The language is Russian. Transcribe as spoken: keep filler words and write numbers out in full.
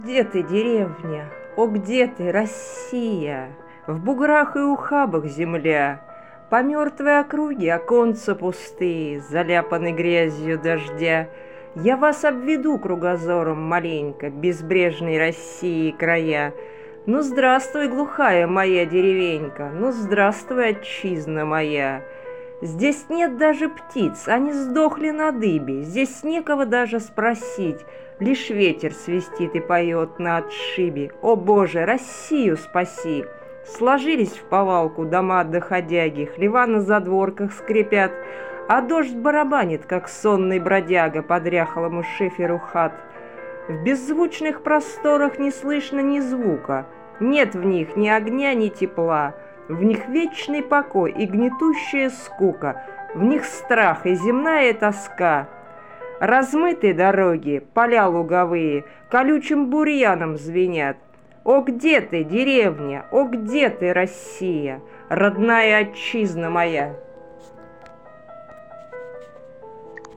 Где ты, деревня? О, где ты, Россия? В буграх и ухабах земля, по мертвой округе оконца пустые, заляпаны грязью дождя. Я вас обведу кругозором маленько, безбрежной России края. Ну, здравствуй, глухая моя деревенька, ну, здравствуй, отчизна моя. Здесь нет даже птиц, они сдохли на дыбе, здесь некого даже спросить, лишь ветер свистит и поет на отшибе. О, Боже, Россию спаси! Сложились в повалку дома доходяги, хлева на задворках скрипят, а дождь барабанит, как сонный бродяга по дряхлому шиферу хат. В беззвучных просторах не слышно ни звука, нет в них ни огня, ни тепла, в них вечный покой и гнетущая скука, в них страх и земная тоска. Размытые дороги, поля луговые, колючим бурьяном звенят. О, где ты, деревня? О, где ты, Россия, родная отчизна моя?